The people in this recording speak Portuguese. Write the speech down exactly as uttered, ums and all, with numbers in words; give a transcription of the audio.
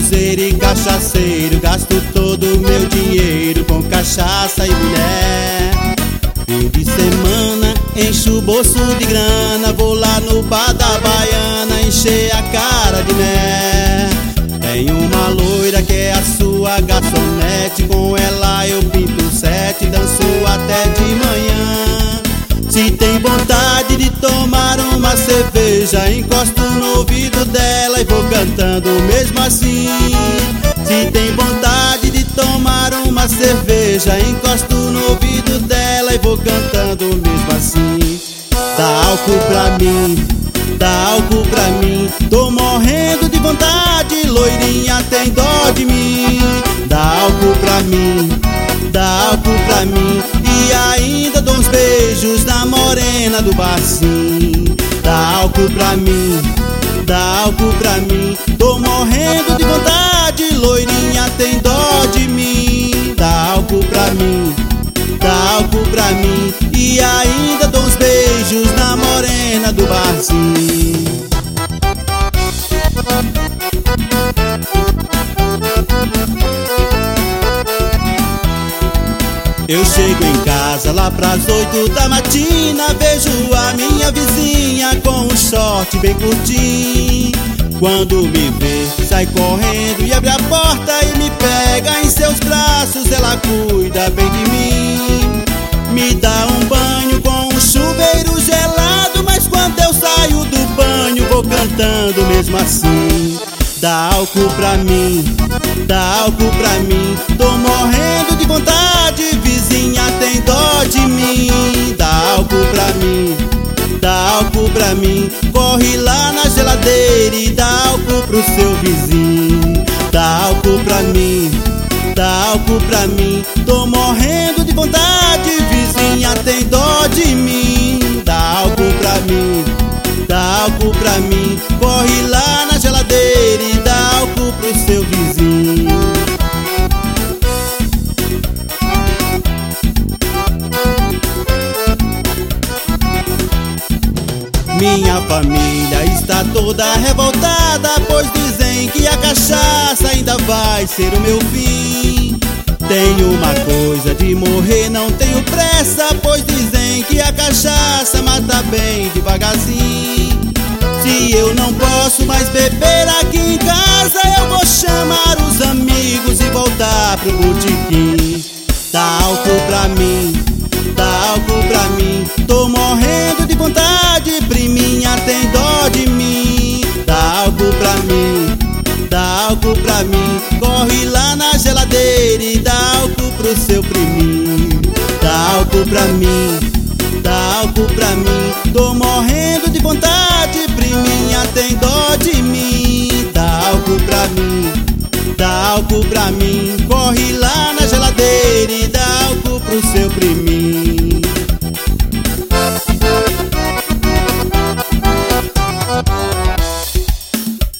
bagaceiro e cachaceiro, gasto todo o meu dinheiro com cachaça e mulher. Fim de semana, encho o bolso de grana, vou lá no bar da Baiana encher a cara de mel. Tem uma loira que é a sua garçonete, com ela eu pinto sete, danço até de manhã. Se tem vontade de tomar uma cerveja, encosto no ouvido dela e vou cantando mesmo assim. Se tem vontade de tomar uma cerveja, encosto no ouvido dela e vou cantando mesmo assim. Dá álcool pra mim, dá álcool pra mim, tô morrendo de vontade, loirinha tem dó de mim. Dá álcool pra mim, dá álcool pra mim, e ainda dou uns beijos na morena do barzinho. Dá álcool pra mim, dá álcool pra mim, tô morrendo de vontade, loirinha tem dó de mim. Dá álcool pra mim, dá álcool pra mim, e ainda dou uns beijos na morena do barzinho. Eu chego em casa lá pras oito da matina, vejo a minha vizinha com um short bem curtinho. Quando me vê, sai correndo e abre a porta e me pega em seus braços, ela cuida bem de mim. Me dá um banho com um chuveiro gelado, mas quando eu saio do banho vou cantando mesmo assim. Dá álcool pra mim, dá álcool pra mim, tô morrendo de vontade, vizinha tem dó de mim. Dá álcool pra mim, dá álcool pra mim, corre lá na geladeira e dá álcool pro seu vizinho. Dá álcool pra mim, dá álcool pra mim, tô morrendo de vontade, vizinha tem dó de mim. Dá álcool pra mim, dá álcool pra mim, corre lá na geladeira e dá álcool pro seu vizinho. Minha família está toda revoltada, pois dizem que a cachaça ainda vai ser o meu fim. Tenho uma coisa de morrer, não tenho pressa, pois dizem que a cachaça mata bem devagarzinho. Se eu não posso mais beber aqui em casa, eu vou chamar os amigos e voltar pro botequim. Dá álcool pra mim, dá álcool pra mim, tô morrendo de vontade, priminha tem dó de mim. Dá álcool pra mim, dá álcool pra mim, corre lá na geladeira e dá álcool pro seu priminho. Dá álcool pra mim, dá álcool pra mim, tô morrendo de vontade, priminha tem dó de mim. Dá álcool pra mim, dá álcool pra mim, corre lá na